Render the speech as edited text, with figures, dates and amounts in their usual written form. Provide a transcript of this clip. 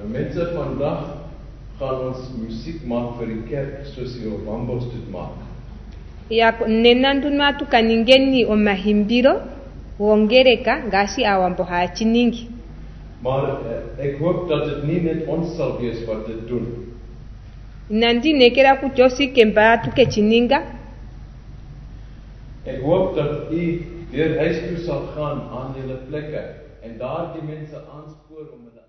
Mense vandag gaan ons musiek maak vir die kerk soos die Wambos dit maak. Nenandunwa tukaningeni omahimbiro wongereka ngasi awambo hachiningi. Maar ek hoop dat dit nie net ons sal wees wat dit doen. Nandi nekera kujosi kemba tukechininga. Ek hoop dat u deur huis toe sal gaan aan julle plekke en daar die mense aanspoor om hulle